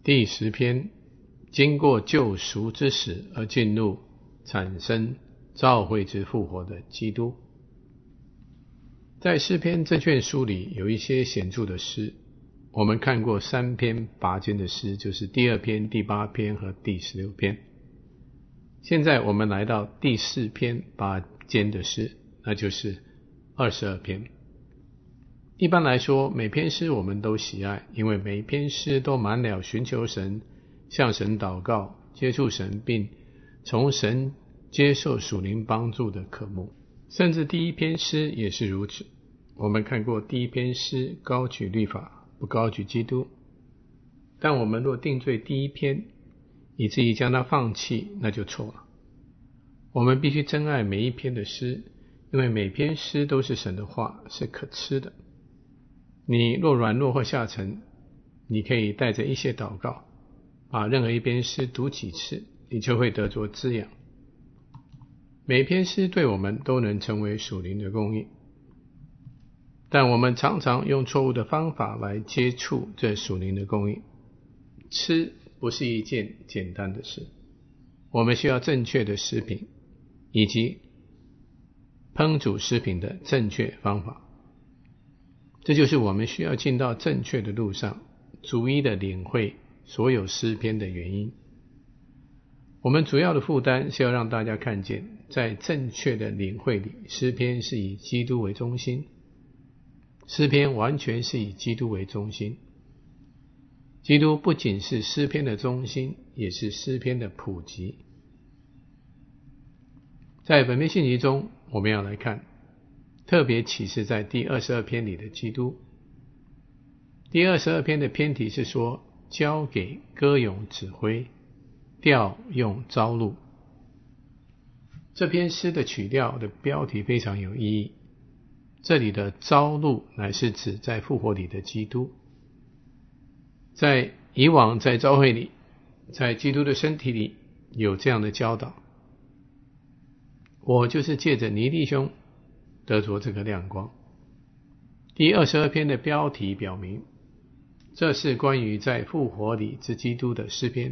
第10篇，经过救赎之死而进入产生召会之复活的基督。在诗篇这卷书里有一些显著的诗，我们看过3篇拔尖的诗，就是第2篇、第8篇和第16篇。现在我们来到第4篇拔尖的诗，那就是22篇。一般来说，每篇诗我们都喜爱，因为每篇诗都满了寻求神、向神祷告、接触神，并从神接受属灵帮助的渴慕。甚至第1篇诗也是如此。我们看过第1篇诗高举律法，不高举基督。但我们若定罪第1篇，以至于将它放弃，那就错了。我们必须珍爱每一篇的诗，因为每篇诗都是神的话，是可吃的。你若软弱或下沉，你可以带着一些祷告，把任何一篇诗读几次，你就会得着滋养。每篇诗对我们都能成为属灵的供应，但我们常常用错误的方法来接触这属灵的供应。吃不是一件简单的事，我们需要正确的食品，以及烹煮食品的正确方法。这就是我们需要进到正确的路上，逐一的领会所有诗篇的原因。我们主要的负担是要让大家看见，在正确的领会里，诗篇是以基督为中心。诗篇完全是以基督为中心。基督不仅是诗篇的中心，也是诗篇的普及。在本篇信息中，我们要来看特别启示在第22篇里的基督。第22篇的篇题是说，交给歌咏指挥，调用招录。这篇诗的曲调的标题非常有意义。这里的招录乃是指在复活里的基督。在以往在教会里，在基督的身体里有这样的教导，我就是借着尼弟兄得着这个亮光。第22篇的标题表明，这是关于在复活里之基督的诗篇。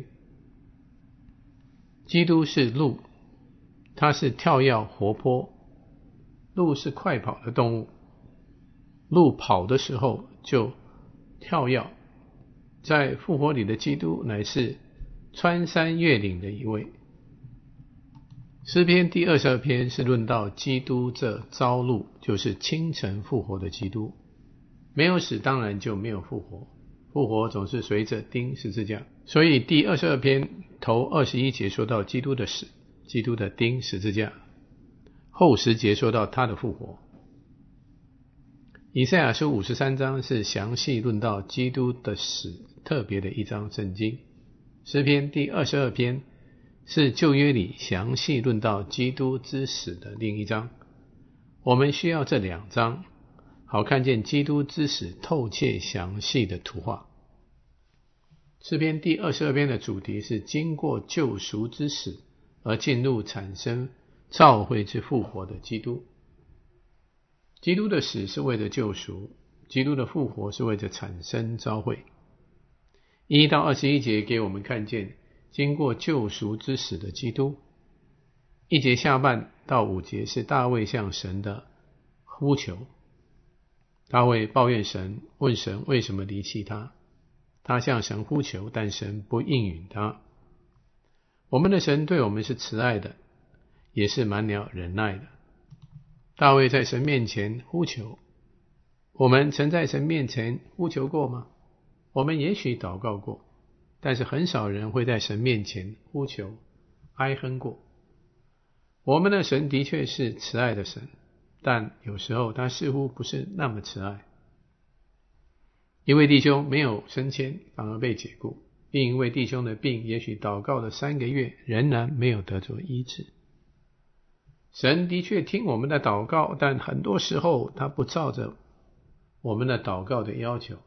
基督是鹿，它是跳跃活泼。鹿是快跑的动物，鹿跑的时候就跳跃。在复活里的基督乃是穿山越岭的一位。诗篇第22篇是论到基督这朝露，就是清晨复活的基督。没有死，当然就没有复活，复活总是随着钉十字架。所以第22篇头21节说到基督的死，基督的钉十字架，后10节说到他的复活。以赛亚书53章是详细论到基督的死特别的一章圣经。诗篇第22篇是旧约里详细论到基督之死的另一章。我们需要这2章，好看见基督之死透彻详细的图画。诗篇第22篇的主题是经过救赎之死而进入产生召会之复活的基督。基督的死是为了救赎，基督的复活是为了产生召会。1到21节给我们看见经过救赎之死的基督。1节下半到5节是大卫向神的呼求。大卫抱怨神，问神为什么离弃他。他向神呼求，但神不应允他。我们的神对我们是慈爱的，也是满了忍耐的。大卫在神面前呼求。我们曾在神面前呼求过吗？我们也许祷告过，但是很少人会在神面前呼求哀哼过。我们的神的确是慈爱的神，但有时候他似乎不是那么慈爱。一位弟兄没有升迁，反而被解雇。另一位弟兄的病也许祷告了3个月，仍然没有得着医治。神的确听我们的祷告，但很多时候他不照着我们的祷告的要求。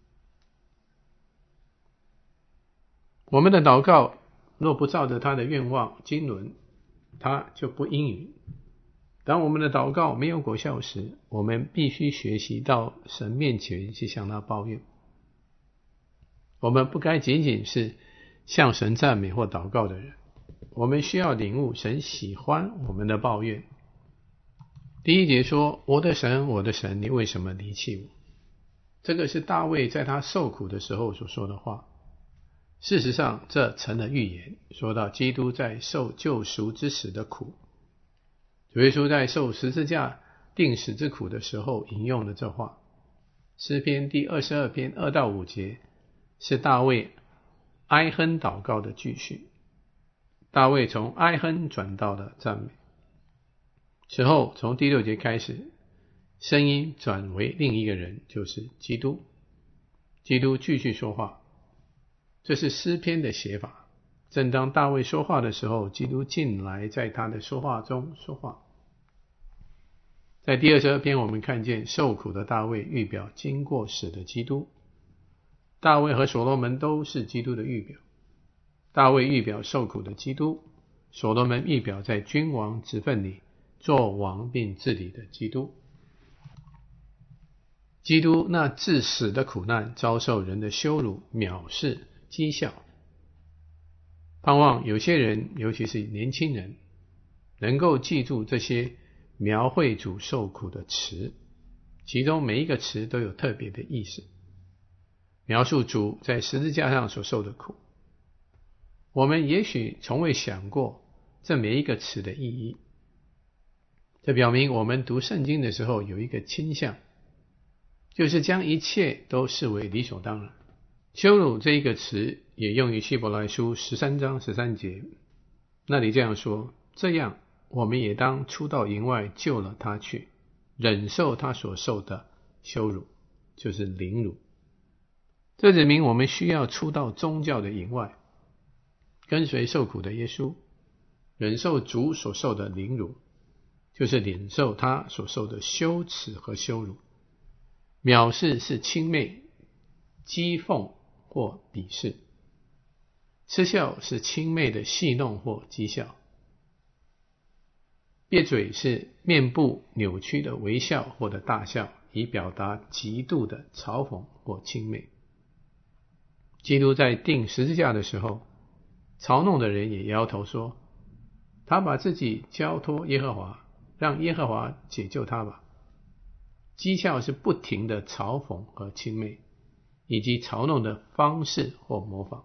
我们的祷告若不照着他的愿望经纶，他就不应允。当我们的祷告没有果效时，我们必须学习到神面前去向他抱怨。 我们不该仅仅是向神赞美或祷告的人，我们需要领悟神喜欢我们的抱怨。第一节说，我的神，我的神，你为什么离弃我？这个是大卫在他受苦的时候所说的话。事实上，这成了预言，说到基督在受救赎之时的苦。主耶稣在受十字架定死之苦的时候引用了这话。诗篇第22篇2到5节是大卫哀哼祷告的继续。大卫从哀哼转到了赞美。此后从第6节开始，声音转为另一个人，就是基督。基督继续说话，这是诗篇的写法。正当大卫说话的时候，基督进来在他的说话中说话。在第22篇我们看见受苦的大卫预表经过死的基督。大卫和所罗门都是基督的预表。大卫预表受苦的基督，所罗门预表在君王职分里做王并治理的基督。基督那致死的苦难，遭受人的羞辱、藐视、讥笑。盼望有些人，尤其是年轻人，能够记住这些描绘主受苦的词，其中每一个词都有特别的意思，描述主在十字架上所受的苦。我们也许从未想过这每一个词的意义。这表明我们读圣经的时候有一个倾向，就是将一切都视为理所当然。羞辱这一个词也用于希伯来书13章13节，那里这样说，这样我们也当出到营外救了他去，忍受他所受的羞辱，就是凌辱。这指明我们需要出到宗教的营外，跟随受苦的耶稣，忍受主所受的凌辱，就是忍受他所受的羞耻和羞辱。藐视是轻蔑、讥讽或鄙视，嗤笑是轻蔑的戏弄或讥笑，瘪嘴是面部扭曲的微笑或者大笑，以表达极度的嘲讽或轻蔑。基督在钉十字架的时候，嘲弄的人也摇头说，他把自己交托耶和华，让耶和华解救他吧。讥笑是不停的嘲讽和轻蔑，以及嘲弄的方式或模仿。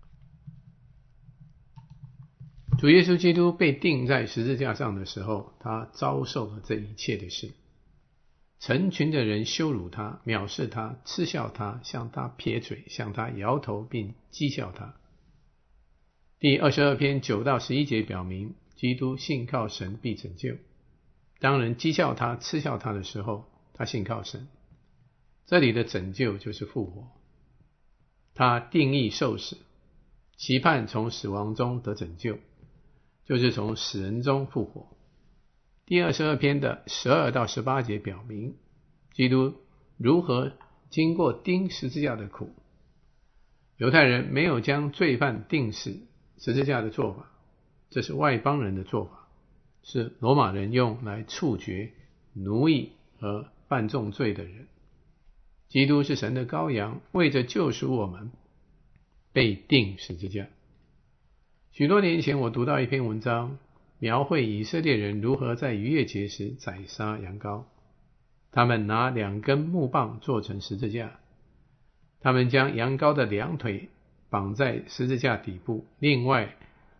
主耶稣基督被钉在十字架上的时候，他遭受了这一切的事。成群的人羞辱他、藐视他、嗤笑他，向他撇嘴，向他摇头并讥笑他。第22篇9到11节表明，基督信靠神必拯救。当人讥笑他、嗤笑他的时候，他信靠神。这里的拯救就是复活。他定义受死，期盼从死亡中得拯救，就是从死人中复活。第22篇的12到18节表明，基督如何经过钉十字架的苦。犹太人没有将罪犯钉死十字架的做法，这是外邦人的做法，是罗马人用来处决奴役和犯重罪的人。基督是神的羔羊，为着救赎我们被钉十字架。许多年前我读到一篇文章，描绘以色列人如何在逾越节时宰杀羊羔。他们拿2根木棒做成十字架，他们将羊羔的2腿绑在十字架底部，另外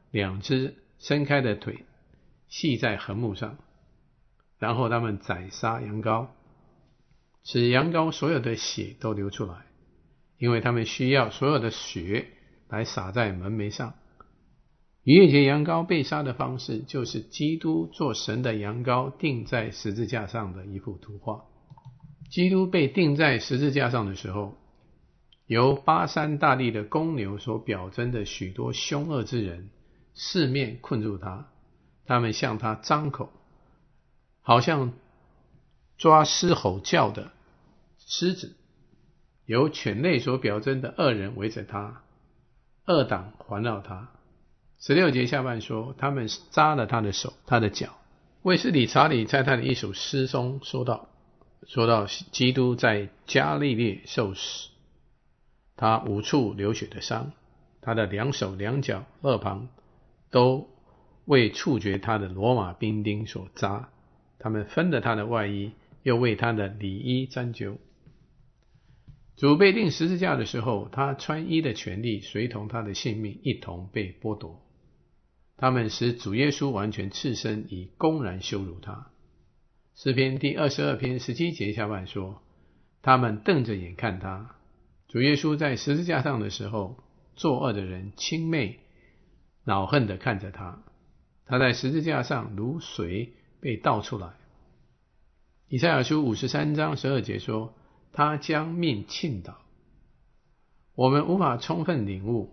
2只伸开的腿系在横木上，然后他们宰杀羊羔，使羊羔所有的血都流出来，因为他们需要所有的血来洒在门楣上。逾越节羊羔被杀的方式，就是基督做神的羊羔钉在十字架上的一幅图画。基督被钉在十字架上的时候，由巴山大力的公牛所表征的许多凶恶之人四面困住他，他们向他张口，好像抓狮吼叫的狮子。由犬类所表征的恶人围着他，恶党环绕他。16节下半说，他们扎了他的手、他的脚。卫斯理查理在他的一首诗中说到基督在加利略受死， 他5处流血的伤，他的2手2脚2旁都为处决他的罗马兵丁所扎，他们分了他的外衣，又为他的里衣沾酒。主被钉十字架的时候，他穿衣的权利随同他的性命一同被剥夺。他们使主耶稣完全赤身，以公然羞辱他。诗篇第22篇17节下半说，他们瞪着眼看他。主耶稣在十字架上的时候，作恶的人轻蔑恼恨地看着他，他在十字架上如水被倒出来。以赛亚书53章12节说，他将命倾倒。我们无法充分领悟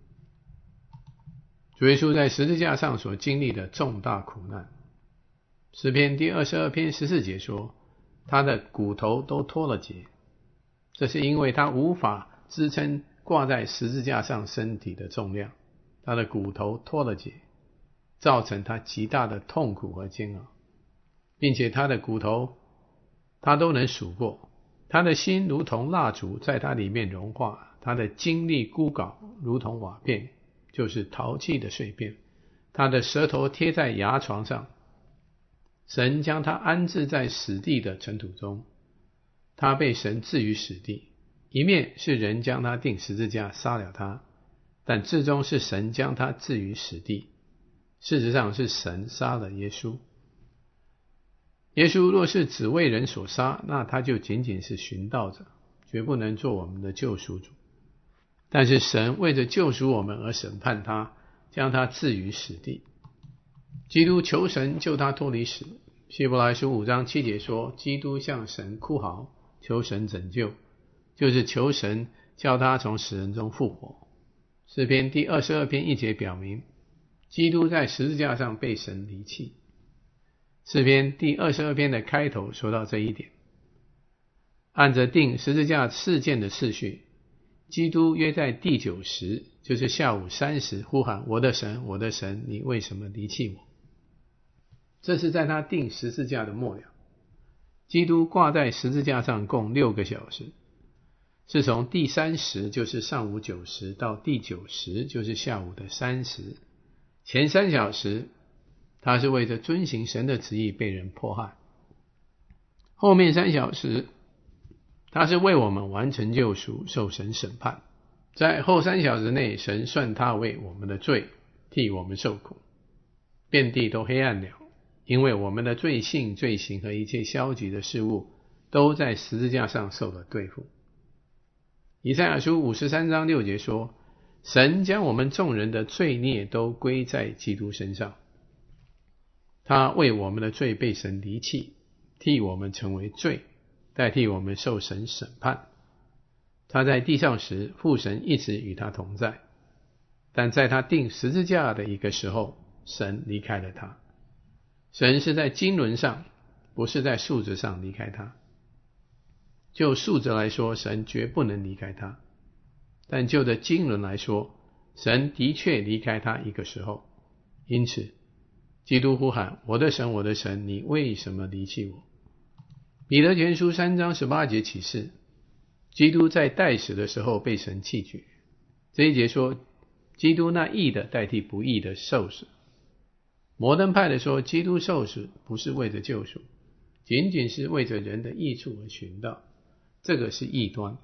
主耶稣在十字架上所经历的重大苦难。诗篇第22篇14节说，他的骨头都脱了节，这是因为他无法支撑挂在十字架上身体的重量，他的骨头脱了节，造成他极大的痛苦和煎熬，并且他的骨头他都能数过。他的心如同蜡烛在他里面融化，他的精力枯槁如同瓦片，就是陶器的碎片。他的舌头贴在牙床上，神将他安置在死地的尘土中，他被神置于死地。一面是人将他钉十字架杀了他，但至终是神将他置于死地。事实上是神杀了耶稣。耶稣若是只为人所杀，那他就仅仅是寻道者，绝不能做我们的救赎主。但是神为着救赎我们而审判他，将他置于死地。基督求神救他脱离死。希伯来书5章7节说，基督向神哭嚎，求神拯救，就是求神叫他从死人中复活。诗篇第22篇1节表明，基督在十字架上被神离弃。诗篇第22篇的开头说到这一点。按着钉十字架事件的次序，基督约在第9时，就是下午3时，呼喊，我的神，我的神，你为什么离弃我？这是在他钉十字架的末了。基督挂在十字架上共6个小时，是从第3时，就是上午9时，到第9时，就是下午的3时。前3小时他是为着遵行神的旨意被人迫害，后面3小时他是为我们完成救赎，受神审判。在后3小时内，神算他为我们的罪，替我们受苦。遍地都黑暗了，因为我们的罪性、罪行和一切消极的事物都在十字架上受了对付。以赛亚书53章6节说，神将我们众人的罪孽都归在基督身上，他为我们的罪被神离弃，替我们成为罪，代替我们受神审判。他在地上时，父神一直与他同在，但在他钉十字架的一个时候，神离开了他。神是在经纶上，不是在数值上离开他。就数值来说，神绝不能离开他，但就着经纶来说，神的确离开他一个时候。因此基督呼喊，我的神，我的神，你为什么离弃我？彼得前书3章18节启示，基督在代死的时候被神弃绝。这一节说，基督那义的代替不义的受死。摩登派的说，基督受死不是为着救赎，仅仅是为着人的益处而寻道，这个是异端。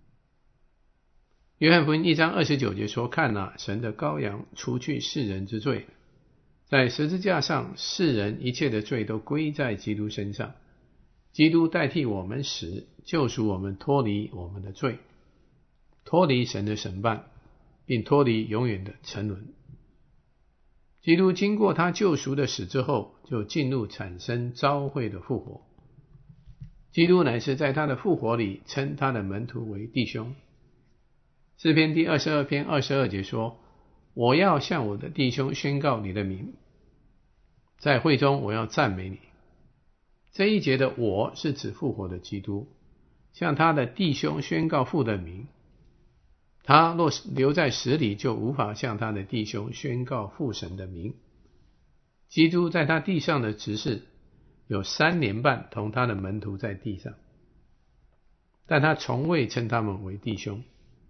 约翰福音1章29节说，看哪，神的羔羊除去世人之罪。在十字架上，世人一切的罪都归在基督身上，基督代替我们死，救赎我们脱离我们的罪，脱离神的审判，并脱离永远的沉沦。基督经过他救赎的死之后，就进入产生召会的复活。基督乃是在他的复活里称他的门徒为弟兄。诗篇第22篇22节说，我要向我的弟兄宣告你的名，在会中我要赞美你。这一节的我是指复活的基督，向他的弟兄宣告父的名。他若留在死里，就无法向他的弟兄宣告父神的名。基督在他地上的职事有3年半同他的门徒在地上，但他从未称他们为弟兄。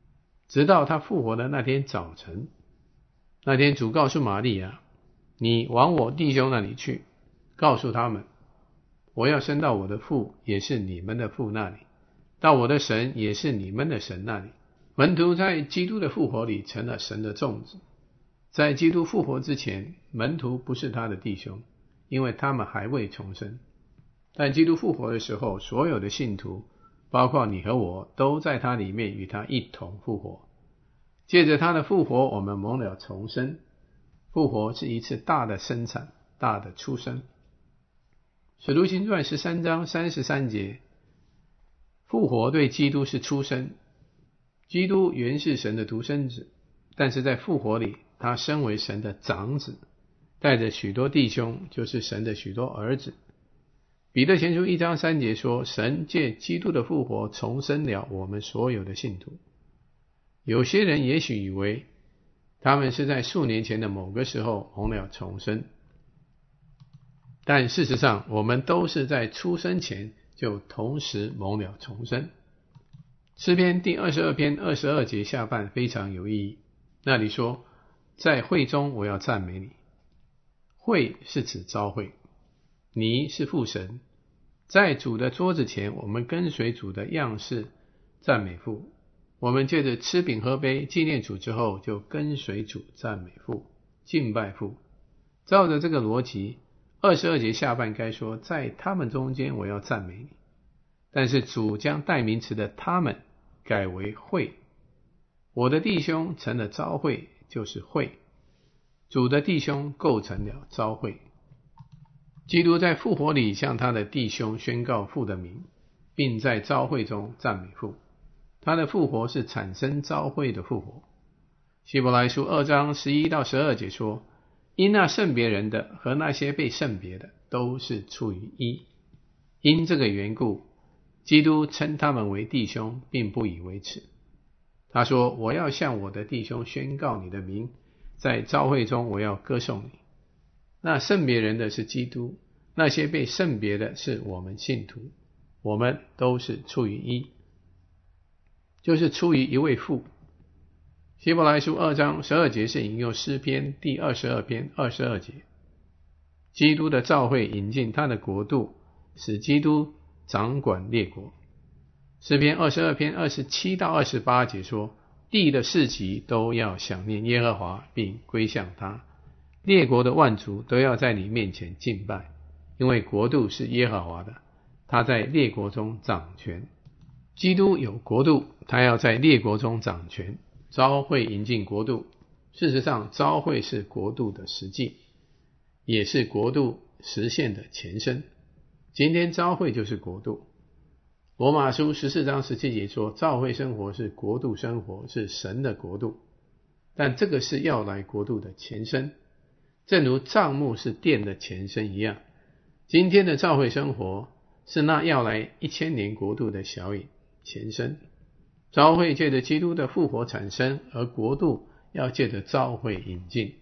直到他复活的那天早晨。那天主告诉玛利亚，你往我弟兄那里去，告诉他们，我要升到我的父，也是你们的父那里，到我的神，也是你们的神那里。门徒在基督的复活里成了神的种子。在基督复活之前，门徒不是他的弟兄，因为他们还未重生。但基督复活的时候，所有的信徒，包括你和我，都在他里面与他一同复活。借着他的复活，我们蒙了重生。复活是一次大的生产，大的出生。使徒行传13章33节，复活对基督是出生。基督原是神的独生子，但是在复活里，他身为神的长子，带着许多弟兄，就是神的许多儿子。彼得前书1章3节说，神借基督的复活重生了我们所有的信徒。有些人也许以为他们是在数年前的某个时候蒙了重生，但事实上我们都是在出生前就同时蒙了重生。诗篇第22篇22节下半非常有意义，那里说，在会中我要赞美你。会是指召会，你是父神，在主的桌子前，我们跟随主的样式赞美父。我们借着吃饼喝杯纪念主之后，就跟随主赞美父，敬拜父。照着这个逻辑，22节下半该说，在他们中间我要赞美你。但是主将代名词的他们改为会，我的弟兄成了召会，就是会。主的弟兄构成了召会。基督在复活里向他的弟兄宣告父的名，并在召会中赞美父。他的复活是产生召会的复活。希伯来书2章11到12节说，因那圣别人的和那些被圣别的都是出于一。因这个缘故，基督称他们为弟兄，并不以为耻。他说，我要向我的弟兄宣告你的名，在召会中我要歌颂你。那圣别人的是基督，那些被圣别的是我们信徒，我们都是出于一，就是出于一位父。希伯来书2章12节是引用诗篇第22篇22节，基督的召会引进他的国度，使基督掌管列国。诗篇22篇27到28节说，地的四极都要想念耶和华，并归向他，列国的万族都要在你面前敬拜，因为国度是耶和华的，他在列国中掌权。基督有国度，他要在列国中掌权。召会引进国度，事实上召会是国度的实际，也是国度实现的前身。今天召会就是国度。罗马书14章17节说，召会生活是国度生活，是神的国度，但这个是要来国度的前身，正如帐幕是殿的前身一样。今天的召会生活是那要来1000年国度的小影前身。召会借着基督的复活产生，而国度要借着召会引进。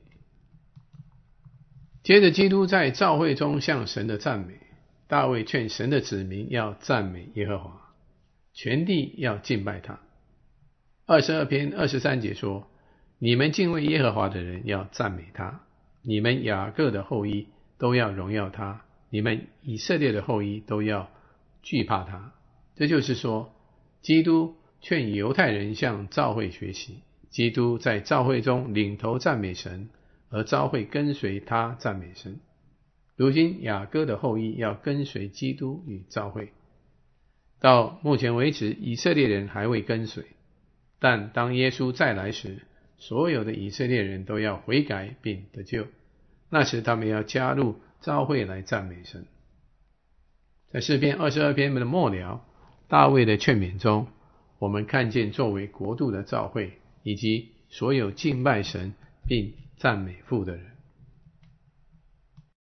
接着基督在召会中向神的赞美，大卫劝神的子民要赞美耶和华，全地要敬拜他。22篇23节说，你们敬畏耶和华的人要赞美他，你们雅各的后裔都要荣耀他，你们以色列的后裔都要惧怕他。这就是说，基督劝犹太人向召会学习，基督在召会中领头赞美神，而召会跟随他赞美神。如今雅各的后裔要跟随基督与召会。到目前为止，以色列人还未跟随，但当耶稣再来时，所有的以色列人都要悔改并得救，那时他们要加入召会来赞美神。在诗篇22篇的末了，大卫的劝勉中，我们看见作为国度的召会，以及所有敬拜神并赞美父的人。